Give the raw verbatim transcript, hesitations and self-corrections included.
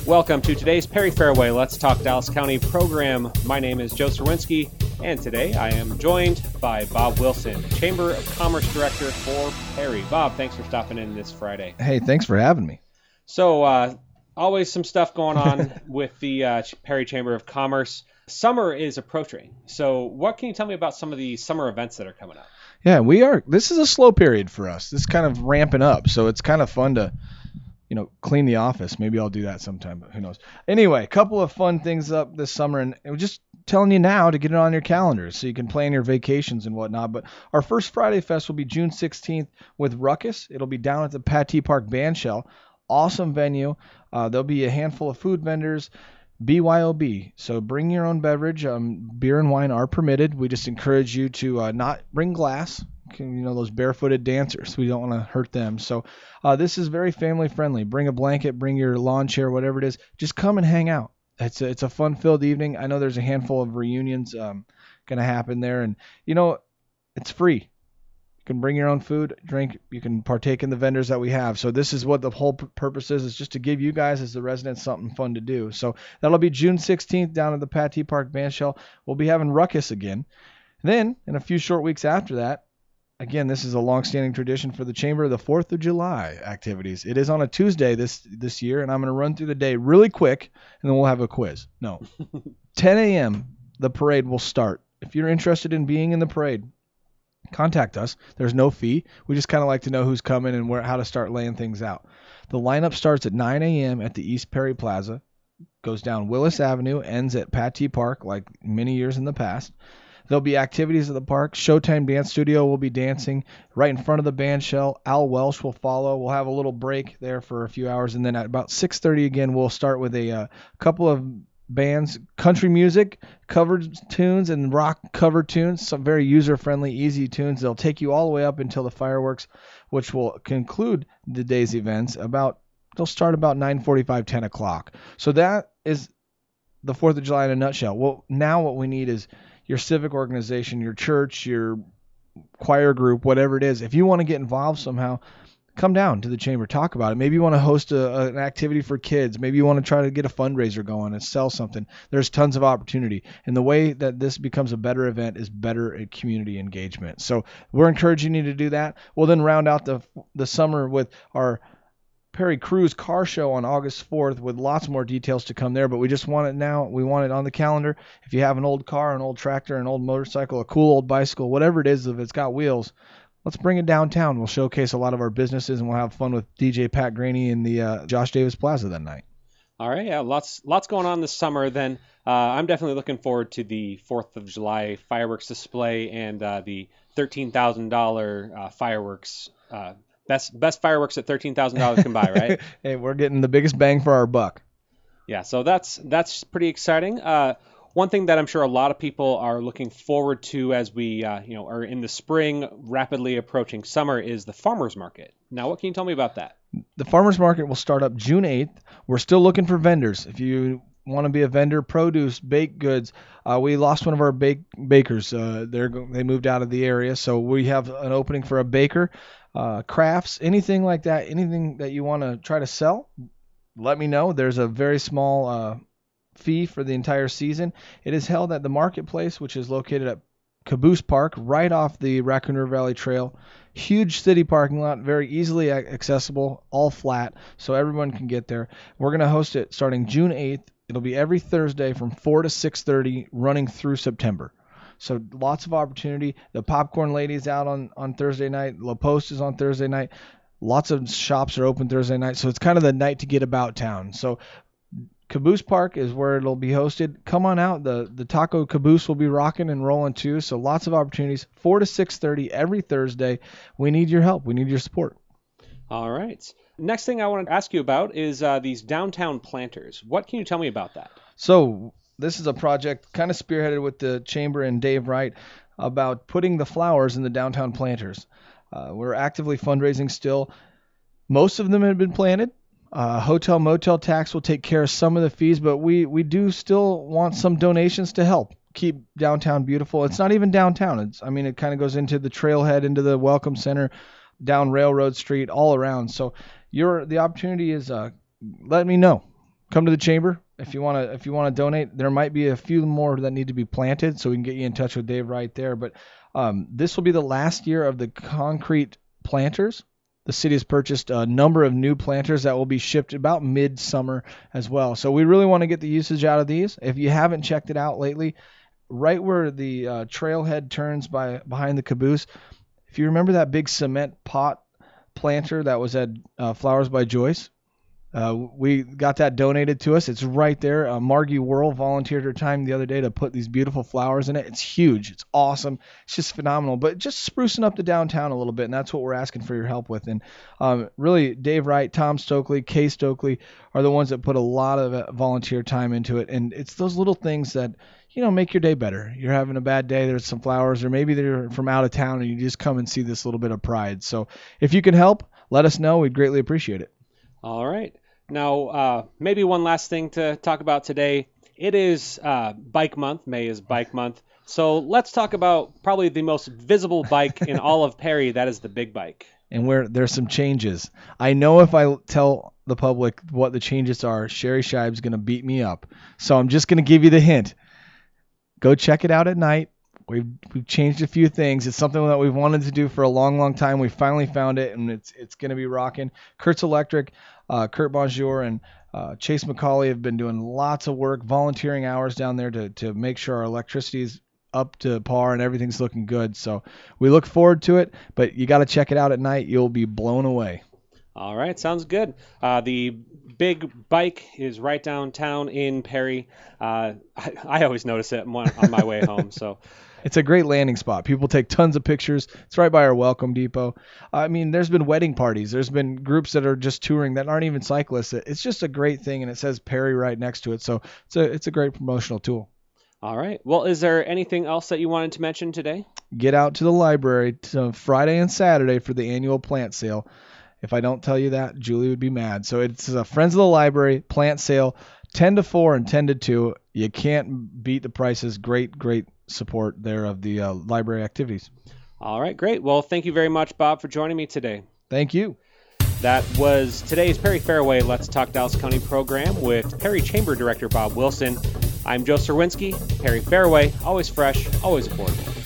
Welcome to today's Perry Fairway Let's Talk Dallas County program. My name is Joe Serwinski, and today I am joined by Bob Wilson, Chamber of Commerce Director for Perry. Bob, thanks for stopping in this Friday. Hey, thanks for having me. So, uh, always some stuff going on with the uh, Perry Chamber of Commerce. Summer is approaching. So what can you tell me about some of the summer events that are coming up? Yeah, we are. This is a slow period for us. This is kind of ramping up, so it's kind of fun to, you know, clean the office. Maybe I'll do that sometime, but who knows. Anyway, a couple of fun things up this summer, and we're just telling you now to get it on your calendars so you can plan your vacations and whatnot. But our first Friday Fest will be June sixteenth with Ruckus. It'll be down at the Pattee Park Bandshell. Awesome venue. Uh, there'll be a handful of food vendors. B Y O B. So bring your own beverage. Um, beer and wine are permitted. We just encourage you to uh, not bring glass. You know, those barefooted dancers. We don't want to hurt them. So uh, this is very family friendly. Bring a blanket, bring your lawn chair, whatever it is. Just come and hang out. It's a, it's a fun-filled evening. I know there's a handful of reunions um, going to happen there. And, you know, it's free. You can bring your own food, drink. You can partake in the vendors that we have. So this is what the whole p- purpose is, is just to give you guys as the residents something fun to do. So that'll be June sixteenth down at the Pattee Park Bandshell. We'll be having Ruckus again. Then, in a few short weeks after that, again, this is a long-standing tradition for the Chamber, the fourth of July activities. It is on a Tuesday this this year, and I'm going to run through the day really quick, and then we'll have a quiz. No. ten a.m., the parade will start. If you're interested in being in the parade, contact us. There's no fee. We just kind of like to know who's coming and where how to start laying things out. The lineup starts at nine a.m. at the East Perry Plaza, goes down Willis Avenue, ends at Pattee Park like many years in the past. There'll be activities at the park. Showtime Dance Studio will be dancing right in front of the bandshell. Al Welsh will follow. We'll have a little break there for a few hours, and then at about six thirty again, we'll start with a uh, couple of bands, country music, covered tunes, and rock covered tunes. Some very user-friendly, easy tunes. They'll take you all the way up until the fireworks, which will conclude the day's events. About they'll start about nine forty-five, ten o'clock. So that is the fourth of July in a nutshell. Well, now what we need is your civic organization, your church, your choir group, whatever it is. If you want to get involved somehow, come down to the chamber, talk about it. Maybe you want to host a, a, an activity for kids. Maybe you want to try to get a fundraiser going and sell something. There's tons of opportunity. And the way that this becomes a better event is better community engagement. So we're encouraging you to do that. We'll then round out the the summer with our Perry Cruise Car Show on August fourth with lots more details to come there, but we just want it now. We want it on the calendar. If you have an old car, an old tractor, an old motorcycle, a cool old bicycle, whatever it is, if it's got wheels, let's bring it downtown. We'll showcase a lot of our businesses, and we'll have fun with D J Pat Graney in the uh, Josh Davis Plaza that night. All right, yeah, lots lots going on this summer. Then uh, I'm definitely looking forward to the fourth of July fireworks display and uh, the thirteen thousand dollars uh, fireworks uh Best best fireworks at thirteen thousand dollars can buy, right? Hey, we're getting the biggest bang for our buck. Yeah, so that's that's pretty exciting. Uh, one thing that I'm sure a lot of people are looking forward to as we uh, you know are in the spring, rapidly approaching summer, is the farmers market. Now, what can you tell me about that? The farmers market will start up June eighth. We're still looking for vendors. If you want to be a vendor, produce, baked goods. Uh, we lost one of our bake, bakers. Uh, they're they moved out of the area, so we have an opening for a baker. Uh, crafts, anything like that, anything that you want to try to sell, let me know. There's a very small uh, fee for the entire season. It is held at the marketplace, which is located at Caboose Park, right off the Raccoon River Valley Trail. Huge city parking lot, very easily accessible, all flat, so everyone can get there. We're going to host it starting June eighth. It'll be every Thursday from four to six thirty, running through September. So lots of opportunity. The Popcorn Lady's out on, on Thursday night. La Poste is on Thursday night. Lots of shops are open Thursday night. So it's kind of the night to get about town. So Caboose Park is where it'll be hosted. Come on out. The the Taco Caboose will be rocking and rolling too. So lots of opportunities. four to six thirty every Thursday. We need your help. We need your support. All right. Next thing I want to ask you about is uh, these downtown planters. What can you tell me about that? So this is a project kind of spearheaded with the Chamber and Dave Wright about putting the flowers in the downtown planters. Uh, we're actively fundraising still. Most of them have been planted. Uh, hotel motel tax will take care of some of the fees, but we, we do still want some donations to help keep downtown beautiful. It's not even downtown. It's I mean, it kind of goes into the trailhead, into the Welcome Center, down Railroad Street, all around. So your the opportunity is uh, let me know. come to the chamber if you want to if you want to donate. There might be a few more that need to be planted, so we can get you in touch with Dave Wright there. But um, this will be the last year of the concrete planters. The city has purchased a number of new planters that will be shipped about mid-summer as well. So we really want to get the usage out of these. If you haven't checked it out lately, right where the uh, trailhead turns by behind the caboose, if you remember that big cement pot planter that was at uh, Flowers by Joyce, uh, we got that donated to us. It's right there. Uh, Margie Whirl volunteered her time the other day to put these beautiful flowers in it. It's huge. It's awesome. It's just phenomenal. But just sprucing up the downtown a little bit, and that's what we're asking for your help with. And um, really, Dave Wright, Tom Stokely, Kay Stokely are the ones that put a lot of uh, volunteer time into it. And it's those little things that, you know, make your day better. You're having a bad day, there's some flowers, or maybe they're from out of town and you just come and see this little bit of pride. So if you can help, let us know. We'd greatly appreciate it. All right. Now, uh, maybe one last thing to talk about today. It is uh, Bike Month. May is Bike Month. So let's talk about probably the most visible bike in all of Perry. That is the big bike. And where there's some changes. I know if I tell the public what the changes are, Sherry Scheib's going to beat me up. So I'm just going to give you the hint. Go check it out at night. We've we've changed a few things. It's something that we've wanted to do for a long, long time. We finally found it, and it's it's going to be rocking. Kurt's Electric, uh, Kurt Bonjour, and uh, Chase McCauley have been doing lots of work, volunteering hours down there to to make sure our electricity is up to par and everything's looking good. So we look forward to it, but you got to check it out at night. You'll be blown away. All right, sounds good. Uh, the big bike is right downtown in Perry. Uh, I, I always notice it on, on my way home. So it's a great landing spot. People take tons of pictures. It's right by our welcome depot. I mean, there's been wedding parties. There's been groups that are just touring that aren't even cyclists. It's just a great thing, and it says Perry right next to it. So it's a it's a great promotional tool. All right. Well, is there anything else that you wanted to mention today? Get out to the library to Friday and Saturday for the annual plant sale. If I don't tell you that, Julie would be mad. So it's a Friends of the Library plant sale, ten to four and ten to two. You can't beat the prices. Great, great support there of the uh, library activities. All right, great. Well, thank you very much, Bob, for joining me today. Thank you. That was today's Perry Fairway Let's Talk Dallas County program with Perry Chamber Director Bob Wilson. I'm Joe Serwinski. Perry Fairway, always fresh, always affordable.